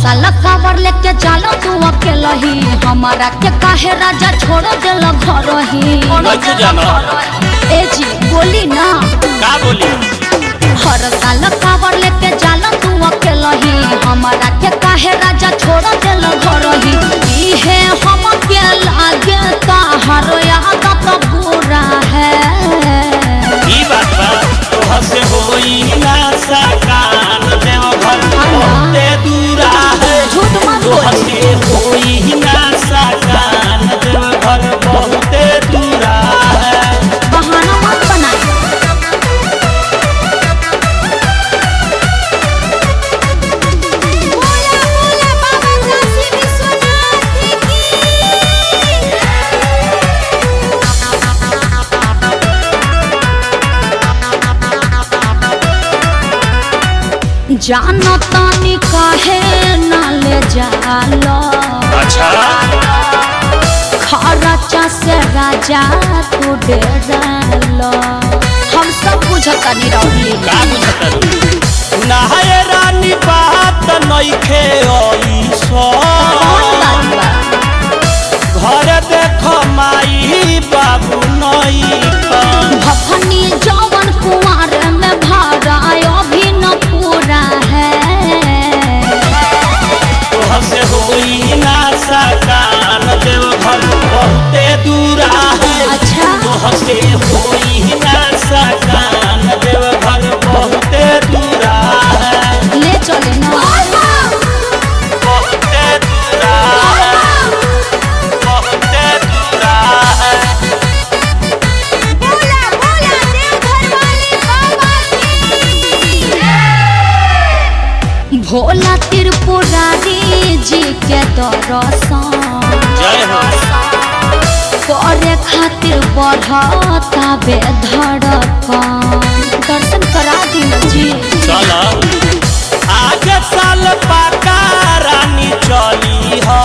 साल कावर लेके जाला तू अकेला ही हमारा के काहे राजा छोड़ देला घर ही ए जी बोली ना का बोली हर साल कावर लेके जाला तू अकेला ही हमारा के काहे राजा छोड़ देला घर ही इहे हम के लागे ताहर याद तो बुरा है ई बात बा तोह से होई ना सकान देव घर बहुते दूरा है झूठ मत तोह बोल से होई ना सकान देव घर बहुते दूरा है बहाना मत बनाई बोला बोला बाबा काशी विश्वनाथ की जानो तानी काहे ना ले जाला अच्छा खर्चा से राजा तू डेरालो हम सब बुझतानी रौली का बुझतरू नहाए रानी बात नइखे ओइसो कौन बात बा घर देख माई बाबू नइखन भफनी जवन कुंवर में भरा अभी न पूरा है तोह से होई ना सकान देव घर बहुते दूरा है अच्छा तोह से होई ना सकान देव घर बहुते दूरा है ले चले ना बहुते दूरा है बहुते दूरा है बोला बोला देवघर वाले बाबा की भोला त्रिपुरारी जी के दर्शन जय हो करे खातिर बढ़ता बेधड़कन दर्शन करा दी जी चलो आगे साल पाका रानी चली हो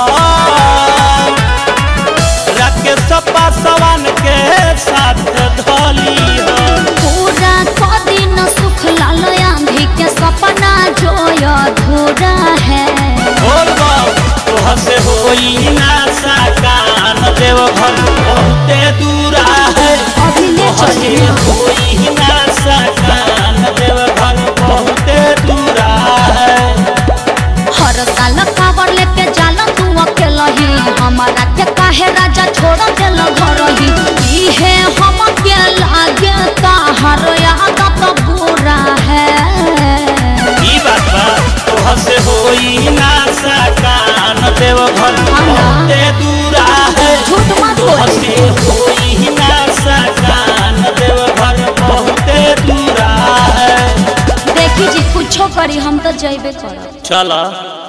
राकेश पासवान के साथ धली हो पूरा दिन सुख लाल आंधी के सपना जो अधूरा है बोल तोह से होई ना सकान देव घर बहुते दूरा है अभी ले तोह से चले होई ना सकान देव घर बहुते दूरा है हर साल कावर लेके जाला तू अकेला ही हमारा के काहे राजा छोड़ देला घर ही इहे हम के लागे ताहर याद तो बुरा है ई बात बा तोह से होई ना सकान देव घर बहुते दूरा है झूठ मत तोह बोल से होई ना सकान देव घर बहुते दूरा है देखी जी कुछो करी हम तो जइबे करब चला